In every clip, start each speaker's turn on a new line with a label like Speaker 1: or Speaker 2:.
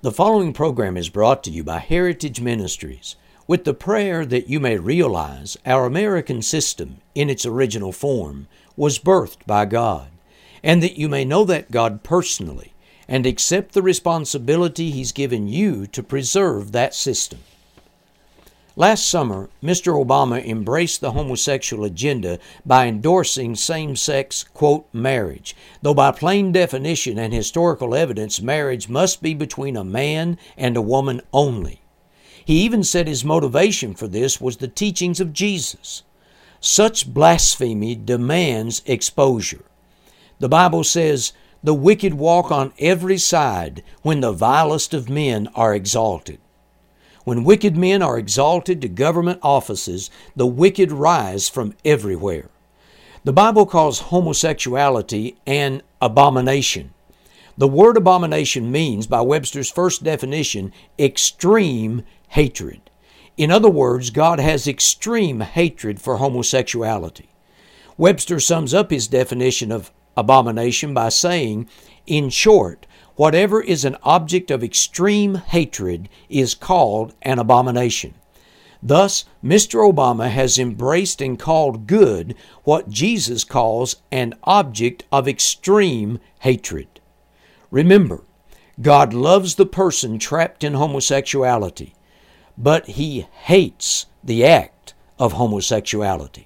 Speaker 1: The following program is brought to you by Heritage Ministries with the prayer that you may realize our American system in its original form was birthed by God, and that you may know that God personally and accept the responsibility He's given you to preserve that system. Last summer, Mr. Obama embraced the homosexual agenda by endorsing same-sex, quote, marriage, though by plain definition and historical evidence, marriage must be between a man and a woman only. He even said his motivation for this was the teachings of Jesus. Such blasphemy demands exposure. The Bible says, "The wicked walk on every side when the vilest of men are exalted." When wicked men are exalted to government offices, the wicked rise from everywhere. The Bible calls homosexuality an abomination. The word abomination means, by Webster's first definition, extreme hatred. In other words, God has extreme hatred for homosexuality. Webster sums up his definition of abomination by saying, in short, whatever is an object of extreme hatred is called an abomination. Thus, Mr. Obama has embraced and called good what Jesus calls an object of extreme hatred. Remember, God loves the person trapped in homosexuality, but He hates the act of homosexuality.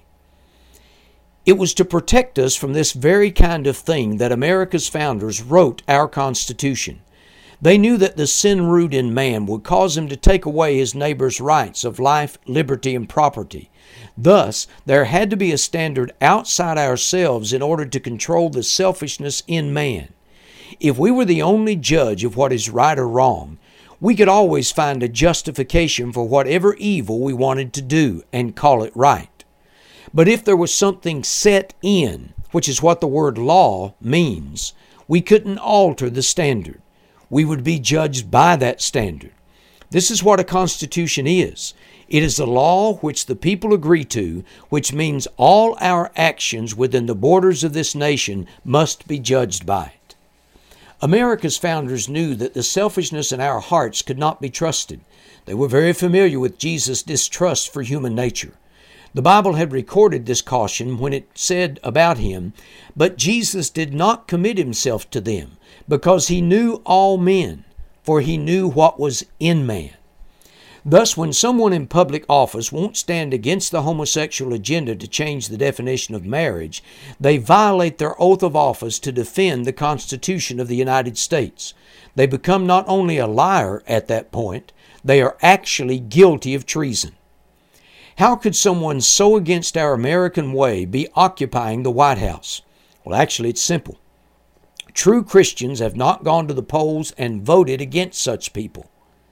Speaker 1: It was to protect us from this very kind of thing that America's founders wrote our Constitution. They knew that the sin root in man would cause him to take away his neighbor's rights of life, liberty, and property. Thus, there had to be a standard outside ourselves in order to control the selfishness in man. If we were the only judge of what is right or wrong, we could always find a justification for whatever evil we wanted to do and call it right. But if there was something set in, which is what the word law means, we couldn't alter the standard. We would be judged by that standard. This is what a constitution is. It is a law which the people agree to, which means all our actions within the borders of this nation must be judged by it. America's founders knew that the selfishness in our hearts could not be trusted. They were very familiar with Jesus' distrust for human nature. The Bible had recorded this caution when it said about Him, "But Jesus did not commit Himself to them, because He knew all men, for He knew what was in man." Thus, when someone in public office won't stand against the homosexual agenda to change the definition of marriage, they violate their oath of office to defend the Constitution of the United States. They become not only a liar at that point, they are actually guilty of treason. How could someone so against our American way be occupying the White House? Well, actually, it's simple. True Christians have not gone to the polls and voted against such people.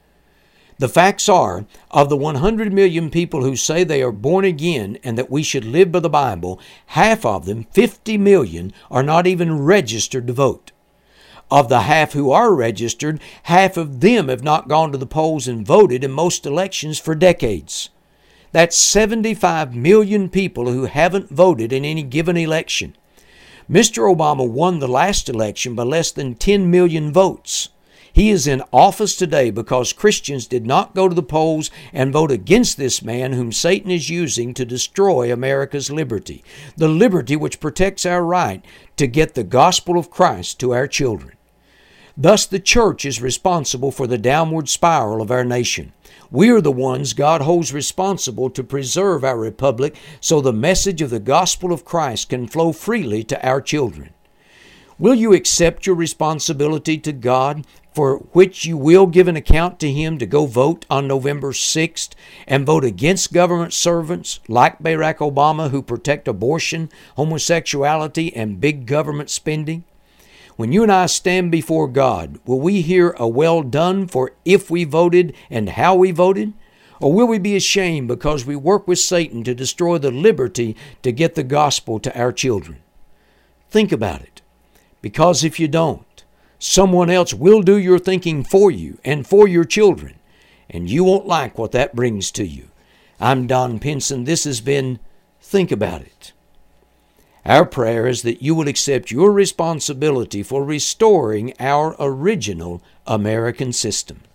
Speaker 1: The facts are, of the 100 million people who say they are born again and that we should live by the Bible, half of them, 50 million, are not even registered to vote. Of the half who are registered, half of them have not gone to the polls and voted in most elections for decades. That's 75 million people who haven't voted in any given election. Mr. Obama won the last election by less than 10 million votes. He is in office today because Christians did not go to the polls and vote against this man whom Satan is using to destroy America's liberty, the liberty which protects our right to get the gospel of Christ to our children. Thus, the church is responsible for the downward spiral of our nation. We are the ones God holds responsible to preserve our republic so the message of the gospel of Christ can flow freely to our children. Will you accept your responsibility to God, for which you will give an account to Him, to go vote on November 6th and vote against government servants like Barack Obama who protect abortion, homosexuality, and big government spending? When you and I stand before God, will we hear a well done for if we voted and how we voted? Or will we be ashamed because we work with Satan to destroy the liberty to get the gospel to our children? Think about it. Because if you don't, someone else will do your thinking for you and for your children, and you won't like what that brings to you. I'm Don Pinson. This has been Think About It. Our prayer is that you will accept your responsibility for restoring our original American system.